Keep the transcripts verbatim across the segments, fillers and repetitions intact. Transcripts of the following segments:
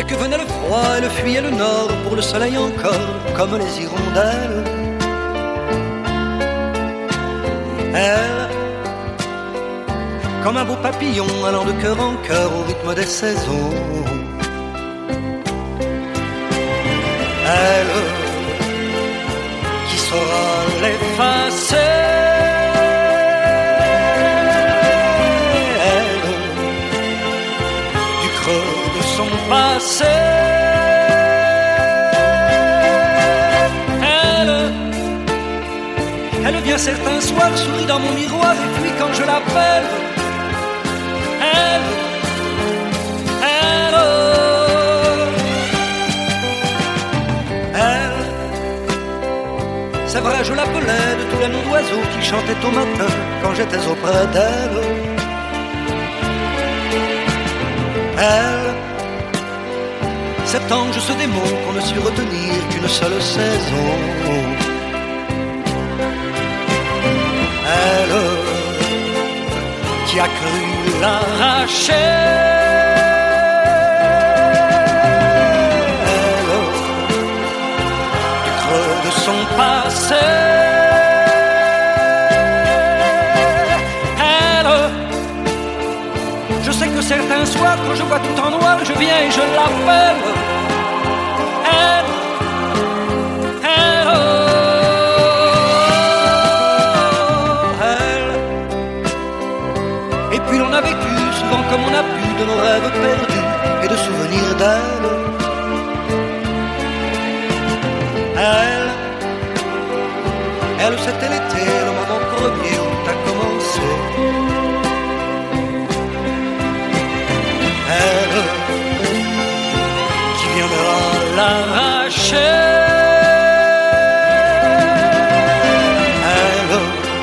Dès que venait le froid, elle fuyait le nord pour le soleil encore, comme les hirondelles. Elle, comme un beau papillon allant de cœur en cœur au rythme des saisons. Elle, qui saura l'effacer. Elle, du creux de son passé. Elle, elle vient certains soirs, sourit dans mon miroir, et puis quand je l'appelle, elle, elle, elle, c'est vrai, je l'appelais de tous les noms d'oiseaux qui chantaient au matin quand j'étais auprès d'elle. Elle, cet ange, ce démon qu'on ne sut retenir qu'une seule saison. Elle, qui a cru l'arracher. Elle, du creux de son passé. Elle, je sais que certains soirs, quand je vois tout en noir, je viens et je l'appelle. Elle, elle, elle. Et puis l'on a vécu souvent comme on a pu de nos rêves perdus et de souvenirs d'elle. Elle, elle, c'était l'été, le moment premier où tout a commencé. Elle, qui viendra l'arracher. Elle,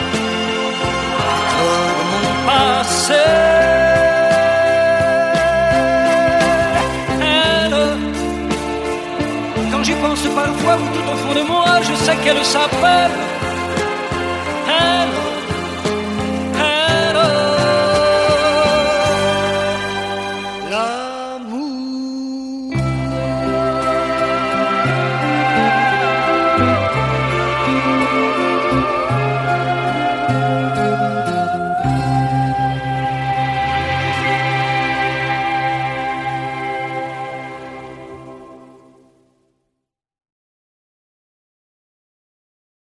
creux de mon passé. Elle, quand j'y pense parfois, ou tout au fond de moi, je sais qu'elle s'appelle